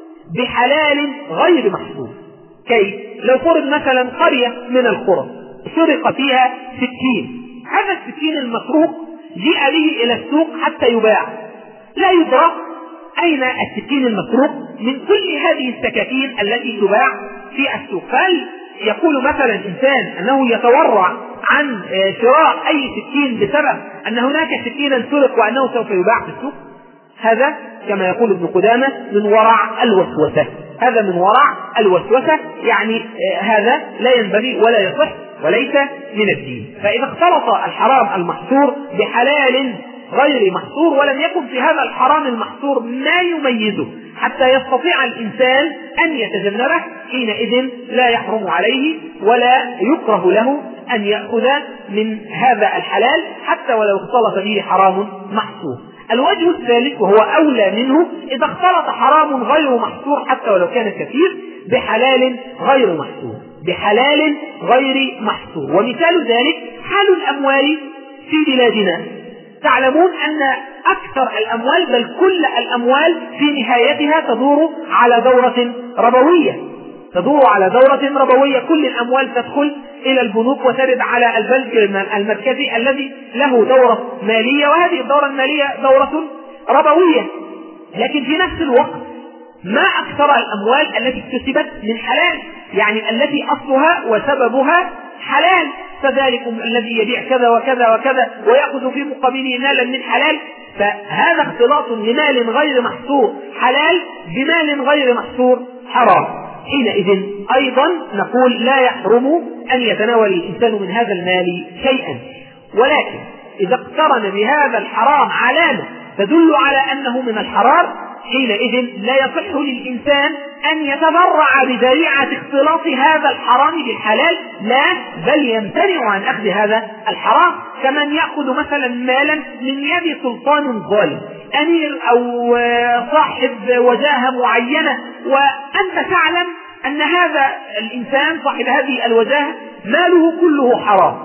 بحلال غير محصور. كيف؟ لو فرض مثلا قرية من القرى سرق فيها سكين، هذا السكين المسروق جيء به إلى السوق حتى يباع، لا يدرك أين السكين المسروق من كل هذه السكاكين التي تباع في السوق. فهل يقول مثلا إنسان أنه يتورع عن شراء أي سكين بسبب أن هناك سكينا سرق وأنه سوف يباع في السوق؟ هذا كما يقول ابن قدامة من ورع الوسوسة. هذا من ورع الوسوسة، يعني هذا لا ينبغي ولا يصح وليس من الدين. فإذا اختلط الحرام المحصور بحلال غير محصور ولم يكن في هذا الحرام المحصور ما يميزه حتى يستطيع الإنسان أن يتجنبه، حينئذ لا يحرم عليه ولا يكره له أن يأخذ من هذا الحلال حتى ولو اختلط به حرام محصور. الوجه الثالث وهو أولى منه، إذا اختلط حرام غير محصور حتى ولو كان كثير بحلال غير محصور، بحلال غير محصور. ومثال ذلك حال الأموال في بلادنا. تعلمون أن أكثر الأموال بل كل الأموال في نهايتها تدور على دورة ربوية، تدور على دورة ربوية. كل الأموال تدخل إلى البنوك وترد على البنك المركزي الذي له دورة مالية، وهذه الدورة المالية دورة ربوية. لكن في نفس الوقت ما أكثر الأموال التي اكتسبت من حلال، يعني التي أصلها وسببها حلال. فذلكم الذي يبيع كذا وكذا وكذا ويأخذ في مقابله مالا من حلال، فهذا اختلاط لمال غير محصور حلال بمال غير محصور حرام. حينئذ أيضا نقول لا يحرم أن يتناول الإنسان من هذا المال شيئا، ولكن إذا اقترن بهذا الحرام علامة تدل على أنه من الحرام، حينئذ لا يصح للإنسان أن يتبرع بذريعة اختلاط هذا الحرام بالحلال، لا بل يمتنع عن أخذ هذا الحرام. كمن يأخذ مثلا مالا من يد سلطان ظالم، أمير أو صاحب وجاهة معينة، وأنت تعلم أن هذا الإنسان صاحب هذه الوجاهة ماله كله حرام،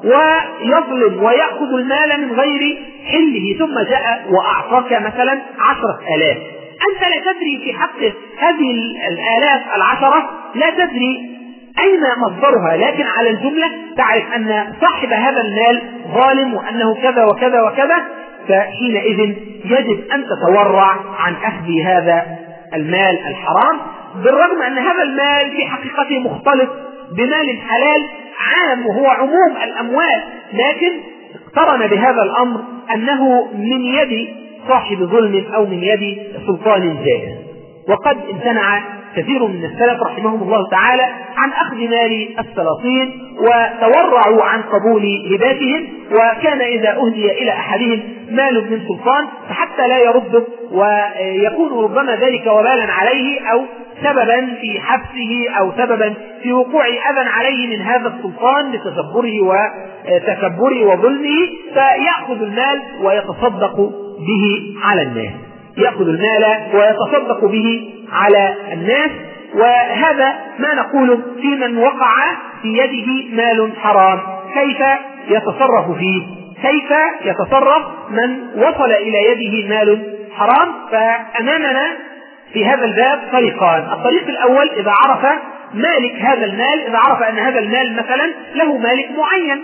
ويظلم ويأخذ المال من غير حله، ثم جاء وأعطاك مثلا عشرة آلاف، أنت لا تدري في حق هذه الآلاف العشرة، لا تدري أين مصدرها، لكن على الجملة تعرف أن صاحب هذا المال ظالم وأنه كذا وكذا وكذا، فحينئذ يجب أن تتورع عن أخذ هذا المال الحرام، بالرغم أن هذا المال في حقيقته مختلط بمال حلال عام وهو عموم الأموال، لكن اقترن بهذا الأمر أنه من يد صاحب ظلم أو من يد سلطان جائر. وقد امتنع كثير من السلف رحمهم الله تعالى عن أخذ مال السلاطين وتورعوا عن قبول هباتهم، وكان إذا أهدي إلى أحدهم مال من سلطان فحتى لا يرده، ويكون ربما ذلك وبالا عليه أو سببا في حبسه أو سببا في وقوع أذى عليه من هذا السلطان لتجبره وتكبره وظلمه، فيأخذ المال ويتصدق به على الناس، يأخذ المال ويتصدق به على الناس. وهذا ما نقوله في من وقع في يده مال حرام، كيف يتصرف فيه، كيف يتصرف من وصل إلى يده مال حرام. فأمامنا في هذا الباب طريقان. الطريق الأول إذا عرف مالك هذا المال، إذا عرف أن هذا المال مثلا له مالك معين،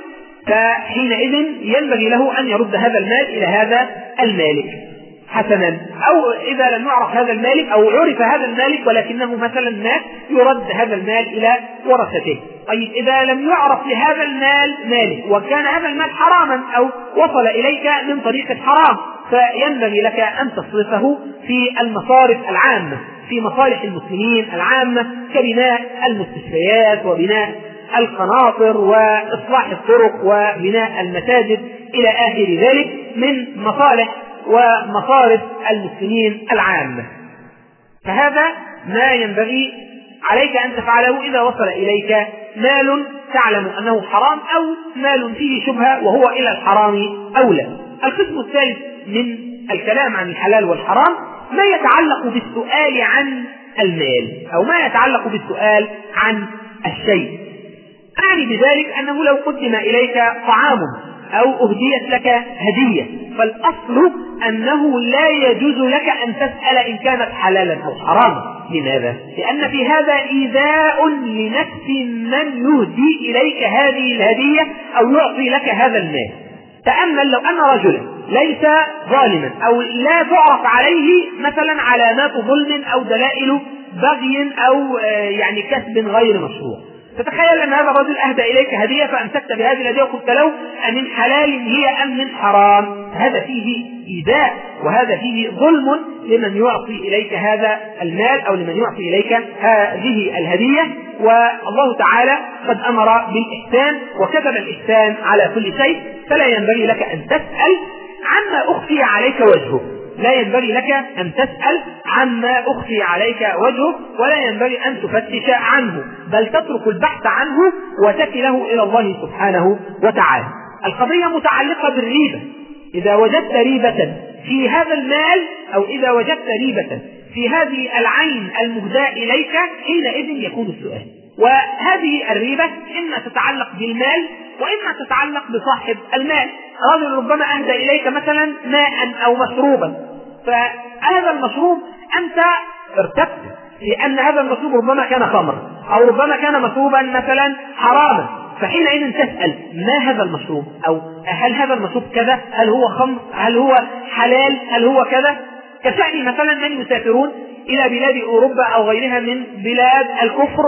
فحينئذ ينبغي له أن يرد هذا المال إلى هذا المالك حسنا، أو إذا لم يعرف هذا المالك أو عرف هذا المالك ولكنه مثلا مات، يرد هذا المال إلى ورثته. طيب إذا لم يعرف لهذا المال مالك وكان هذا المال حراما أو وصل إليك من طريق الحرام، فينبغي لك أن تصرفه في المصارف العامة، في مصالح المسلمين العامة، كبناء المستشفيات وبناء القناطر وإصلاح الطرق وبناء المساجد إلى آخر ذلك من مصالح ومصارف المسلمين العامة. فهذا ما ينبغي عليك أن تفعله إذا وصل إليك مال تعلم أنه حرام أو مال فيه شبهة وهو إلى الحرام أولى. القسم الثالث من الكلام عن الحلال والحرام ما يتعلق بالسؤال عن المال أو ما يتعلق بالسؤال عن الشيء. أعني بذلك أنه لو قدم إليك طعام أو أهديت لك هدية فالأصل أنه لا يجوز لك أن تسأل إن كانت حلالا أو حراما. لماذا؟ لأن في هذا إيذاء لنفس من يهدي إليك هذه الهدية أو يعطي لك هذا المال. تأمل لو أن رجلا ليس ظالما أو لا تعرف عليه مثلا علامات ظلم أو دلائل بغي أو يعني كسب غير مشروع، تتخيل أن هذا الرجل أهدى إليك هدية فأمسكت بهذه الهدية وقلت له أمن حلال هي أم من حرام؟ هذا فيه إيذاء وهذا فيه ظلم لمن يعطي إليك هذا المال أو لمن يعطي إليك هذه الهدية. والله تعالى قد أمر بالإحسان وكتب الإحسان على كل شيء، فلا ينبغي لك أن تسأل عما أخفي عليك وجهه، لا ينبغي لك أن تسأل عما أخفي عليك وجهه ولا ينبغي أن تفتش عنه، بل تترك البحث عنه وتكله إلى الله سبحانه وتعالى. القضية متعلقة بالريبة. إذا وجدت ريبة في هذا المال أو إذا وجدت ريبة في هذه العين المهداة إليك حينئذ يكون السؤال. وهذه الريبة إما تتعلق بالمال وإما تتعلق بصاحب المال. رجل ربما أهدى إليك مثلا ماء أو مشروبا، فهذا المشروب أنت ارتبت لأن هذا المشروب ربما كان خمرا أو ربما كان مشروبا مثلا حراما، فحينئذ تسأل ما هذا المشروب أو هل هذا المشروب كذا، هل هو خمر، هل هو حلال، هل هو كذا. كشأن مثلا من يسافرون إلى بلاد أوروبا أو غيرها من بلاد الكفر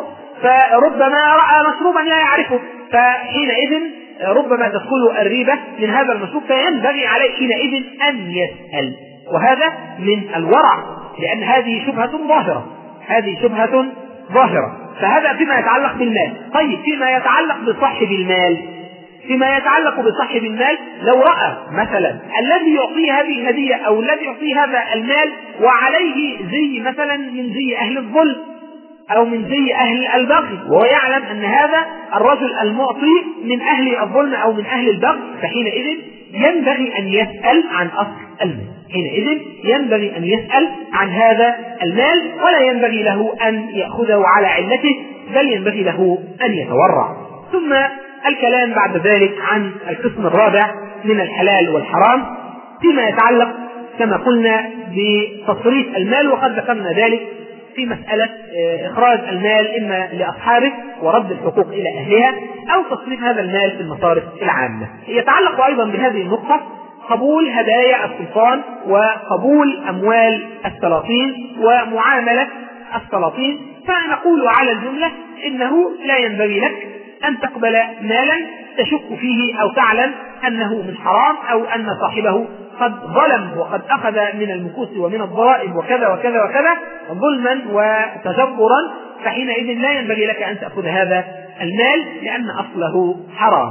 فربما رأى مشروبا لا يعرفه، فحينئذ ربما تدخل الريبة من هذا المشروب، فينبغي عليه حينئذ أن يسأل. وهذا من الورع لأن هذه شبهة ظاهرة، هذه شبهة ظاهرة. فهذا فيما يتعلق بالمال. طيب فيما يتعلق بصاحب المال، فيما يتعلق بصاحب المال لو رأى مثلا الذي يعطيه هذه الهدية أو الذي يعطيه هذا المال وعليه زي مثلا من زي أهل الظلم أو من زي أهل البغي، وهو يعلم أن هذا الرجل المعطي من أهل الظلم أو من أهل البغي، فحينئذ ينبغي أن يسأل عن أصل المال، حينئذ ينبغي أن يسأل عن هذا المال ولا ينبغي له أن يأخذه على علته، بل ينبغي له أن يتورع. ثم الكلام بعد ذلك عن القسم الرابع من الحلال والحرام فيما يتعلق كما قلنا بتصريف المال، وقد ذكرنا ذلك في مسألة إخراج المال إما لأصحابه ورد الحقوق إلى أهلها أو تصريف هذا المال في المصارف العامة. يتعلق أيضا بهذه النقطة قبول هدايا السلطان وقبول أموال السلاطين ومعاملة السلاطين. فنقول على الجملة إنه لا ينبغي لك أن تقبل مالا تشك فيه أو تعلم أنه من حرام أو أن صاحبه قد ظلم وقد أخذ من المكوس ومن الضرائب وكذا وكذا وكذا ظلما وتجبرا، فحينئذ لا ينبغي لك أن تأخذ هذا المال لأن أصله حرام.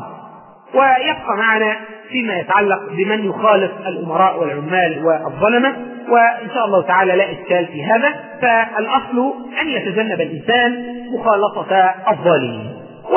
ويبقى معنا فيما يتعلق بمن يخالف الأمراء والعمال والظلمة، وإن شاء الله تعالى لا إشكال في هذا، فالأصل أن يتجنب الإنسان مخالطة الظالمين.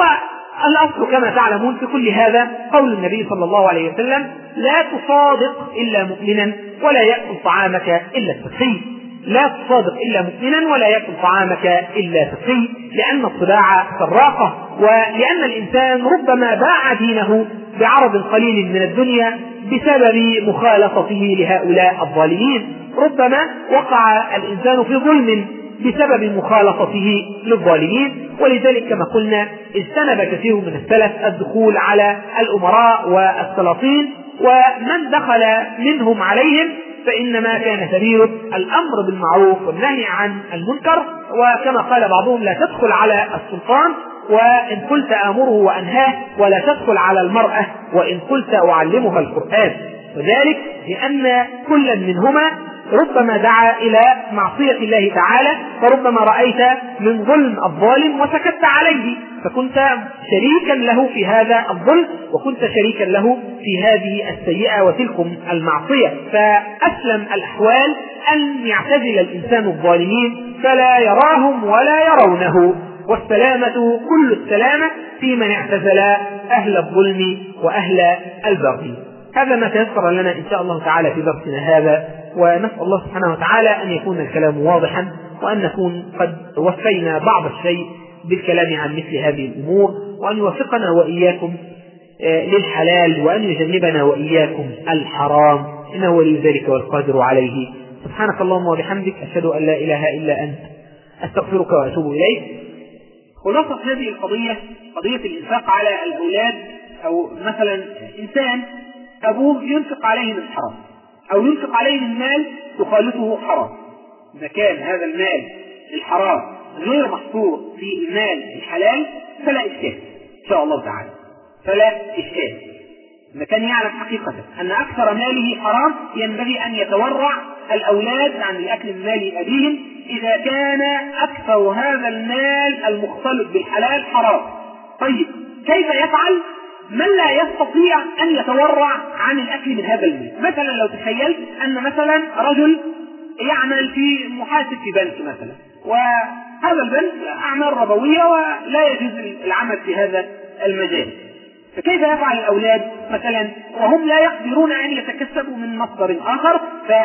والأصل كما تعلمون في كل هذا قول النبي صلى الله عليه وسلم: لا تصادق إلا مؤمنا ولا يأكل طعامك إلا التقي. لا تصادق إلا مؤمنا ولا يأكل طعامك إلا تقي، لأن الطباع سراقة، ولأن الإنسان ربما باع دينه بعرض قليل من الدنيا بسبب مخالطته لهؤلاء الظالمين. ربما وقع الإنسان في ظلم بسبب مخالطته للظالمين، ولذلك كما قلنا اجتنب كثير من السلف الدخول على الأمراء والسلاطين، ومن دخل منهم عليهم فإنما كان سبيل الأمر بالمعروف والنهي عن المنكر. وكما قال بعضهم: لا تدخل على السلطان وإن قلت آمره وأنهاه، ولا تدخل على المرأة وإن قلت أعلمها القرآن. وذلك لأن كل منهما ربما دعا إلى معصية الله تعالى، فربما رأيت من ظلم الظالم وسكت عليه، فكنت شريكا له في هذا الظلم، وكنت شريكا له في هذه السيئة وتلكم المعصية. فأسلم الأحوال أن يعتزل الإنسان الظالمين فلا يراهم ولا يرونه، والسلامة كل السلامة في من اعتزل أهل الظلم وأهل البغي. هذا ما تيسر لنا إن شاء الله تعالى في درسنا هذا، ونسأل الله سبحانه وتعالى أن يكون الكلام واضحا، وأن نكون قد وفينا بعض الشيء بالكلام عن مثل هذه الأمور، وأن يوفقنا وإياكم للحلال، وأن يجنبنا وإياكم الحرام، إنه ولي ذلك والقادر عليه. سبحانك اللهم وبحمدك، أشهد أن لا إله إلا أنت، أستغفرك وأتوب إليك. خلاصة هذه القضية قضية الإنفاق على الأولاد، أو مثلا إنسان أبوه ينفق عليه من حرام، أو ينفق عليه من مال تخالطه حرام. إذا كان هذا المال الحرام غير محصور في المال الحلال فلا إشكال إن شاء الله تعالى، فلا إشكال. إذا كان يعلم حقيقة أن أكثر ماله حرام ينبغي أن يتورع الأولاد عن الأكل من مال أبيهم إذا كان أكثر هذا المال المختلط بالحلال حرام. طيب كيف يفعل من لا يستطيع أن يتورع عن الأكل من هذا المال؟ مثلا لو تخيلت أن مثلا رجل يعمل في محاسب في بنك مثلا، وهذا البنك أعمال ربوية ولا يجوز العمل في هذا المجال، فكيف يفعل الأولاد مثلا وهم لا يقدرون أن يتكسبوا من مصدر آخر؟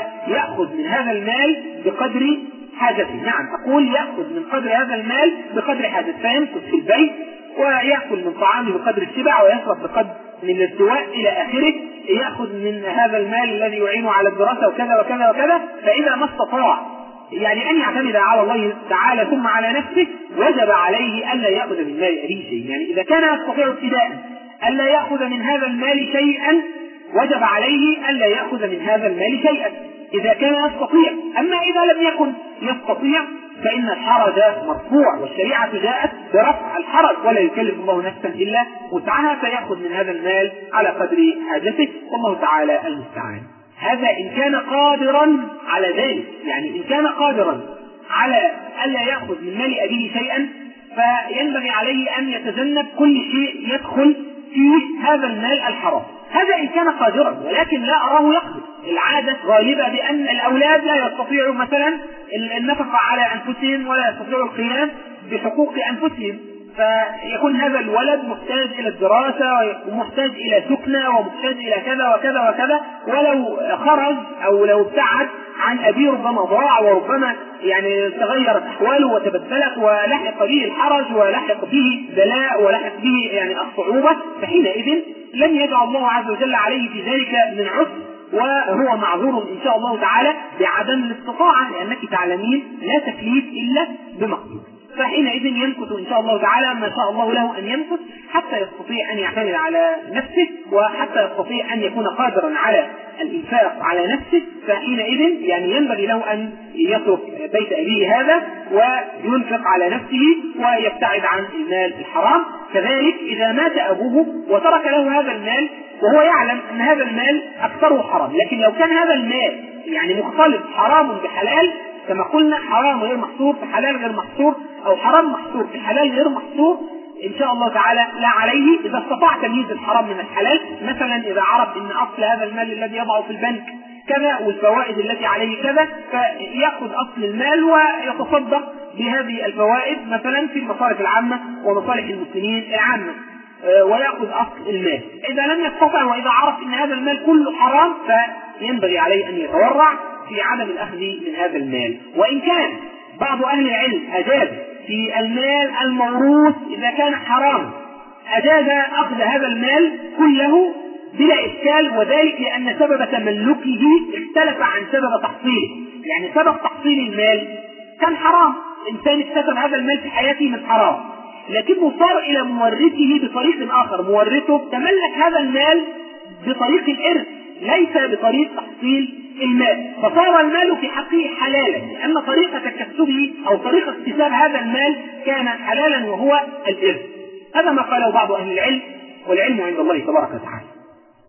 فيأخذ من هذا المال بقدر حاجته. نعم أقول يأخذ من قدر هذا المال بقدر حاجته، فيمكث في البيت ويأكل من طعامه بقدر الشبع، ويشرب بقدر من الارتواء إلى آخره. يأخذ من هذا المال الذي يعينه على الدراسة وكذا وكذا وكذا. فإذا ما استطاع يعني أن يعتمد على الله تعالى ثم على نفسه، وجب عليه ألا يأخذ من مال أبيه شيء. يعني إذا كان يستطيع ابتداء ألا يأخذ من هذا المال شيئا، وجب عليه ألا يأخذ من هذا المال شيئا إذا كان يستطيع. أما إذا لم يكن يستطيع فإن الحرج مرفوع، والشريعة جاءت برفع الحرج، ولا يكلف الله نفسا إلا وسعها، فيأخذ من هذا المال على قدر حاجته، والله تعالى المستعان. هذا إن كان قادرا على ذلك، يعني إن كان قادرا على ألا يأخذ من مال أبيه شيئا فينبغي عليه أن يتجنب كل شيء يدخل في هذا المال الحرام. هذا إن كان قادرا، ولكن لا أراه يقدر. العادة غالبة بأن الأولاد لا يستطيعوا مثلا النفقة على أنفسهم، ولا يستطيعوا القيام بحقوق أنفسهم، فيكون هذا الولد محتاج إلى الدراسة ومحتاج إلى سكنة ومحتاج إلى كذا وكذا وكذا، ولو خرج أو لو ابتعد عن أبيه ربما ضاع، وربما يعني تغيرت أحواله وتبدلت، ولحق به الحرج ولحق به بلاء ولحق به يعني الصعوبة، فحينئذ لم يجعل الله عز وجل عليه في ذلك من عسر، وهو معذور إن شاء الله تعالى بعدم الاستطاعة، لأنك تعلمين لا تكليف إلا بمقدور. فحينئذ يمكث إن شاء الله تعالى ما شاء الله له أن يمكث حتى يستطيع أن يعتمد على نفسه، وحتى يستطيع أن يكون قادرا على الإنفاق على نفسه. فحينئذ يعني ينبغي له أن يترك بيت أبيه هذا وينفق على نفسه ويبتعد عن المال الحرام. كذلك إذا مات أبوه وترك له هذا المال وهو يعلم أن هذا المال أكثره حرام، لكن لو كان هذا المال يعني مختلط حرام بحلال، كما قلنا حرام غير محصور في حلال غير محصور، أو حرام محصور في حلال غير محصور، إن شاء الله تعالى لا عليه إذا استطاع تمييز الحرام من الحلال. مثلا إذا عرف أن أصل هذا المال الذي يضعه في البنك كذا والفوائد التي عليه كذا، فيأخذ أصل المال ويتصدق بهذه الفوائد مثلا في المصارف العامة ومصالح المسلمين العامة، ويأخذ أصل المال. إذا لم يستطع وإذا عرف أن هذا المال كله حرام فينبغي عليه أن يتورع في عدم الأخذ من هذا المال. وإن كان بعض أهل العلم أجاز في المال الموروث إذا كان حرام، أجاز أخذ هذا المال كله بلا إشكال، وذلك لأن سبب تملكه اختلف عن سبب تحصيله. يعني سبب تحصيل المال كان حرام، إنسان اكتسب هذا المال في حياته من حرام، لكنه صار إلى مورثه بطريق آخر، مورثه تملك هذا المال بطريق الإرث ليس بطريق تحصيل المال، فصار المال في حقه حلالا، لأن طريقة تكسبه أو طريقة اكتساب هذا المال كان حلالا وهو الإرث. هذا ما قاله بعض أهل العلم، والعلم عند الله تبارك وتعالى.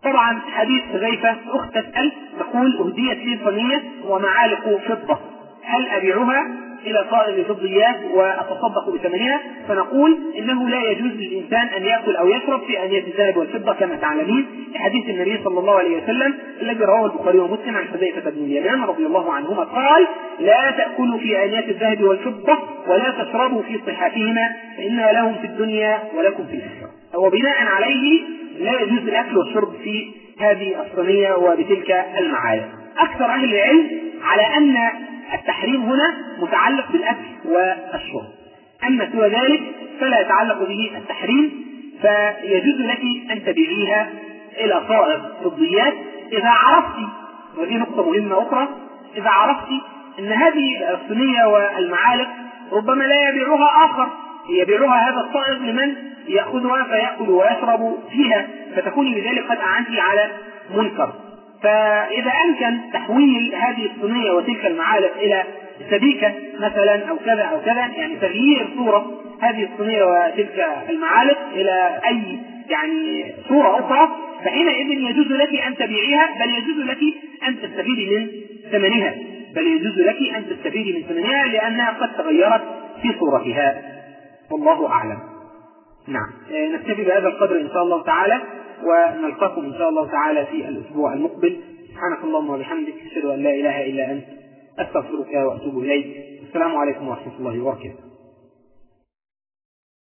طبعا حديث حذيفة أخت تسأل تقول أهديت لي صينية ومعالق فضة، هل أبيعها إلى صائغ الفضيات وأتصدق بثمنها؟ فنقول إنه لا يجوز للإنسان أن يأكل أو يشرب في آنية الذهب والفضة كما تعلمين، لحديث النبي صلى الله عليه وسلم الذي رواه البخاري ومسلم عن حذيفة بن اليمان رضي الله عنهما قال: لا تأكلوا في آنية الذهب والفضة ولا تشربوا في صحتهما فإنها لهم في الدنيا ولكم في الآخرة. وبناء عليه لا يجوز الأكل والشرب في هذه الصينية وبتلك المعالق. أكثر أهل العلم على أن التحريم هنا متعلق بالأكل والشرب، أما سوى ذلك فلا يتعلق به التحريم، فيجوز لك أن تبيعيها إلى صائغ فضيات إذا عرفت، ودي نقطة مهمة أخرى، إذا عرفت أن هذه الصينية والمعالق ربما لا يبيعها آخر، يبيعها هذا الصائغ لمن يأخذها فيأكل ويشرب فيها، فتكوني بذلك قد أعنتي على منكر. فإذا أمكن تحويل هذه الصينية وتلك المعالق إلى سبيكة مثلا أو كذا أو كذا، يعني تغيير صورة هذه الصينية وتلك المعالق إلى أي يعني صورة أخرى، فحينئذ يجوز لك أن تبيعيها، بل يجوز لك أن تستفيدي من ثمنها بل يجوز لك أن تستفيدي من ثمنها لأنها قد تغيرت في صورتها، والله أعلم. نعم، نكتفي بهذا القدر إن شاء الله تعالى، ونلقاكم إن شاء الله تعالى في الأسبوع المقبل. سبحانك اللهم وبحمدك، أشهد أن لا إله إلا أنت، أستغفرك وأتوب إليك. السلام عليكم ورحمة الله وبركاته.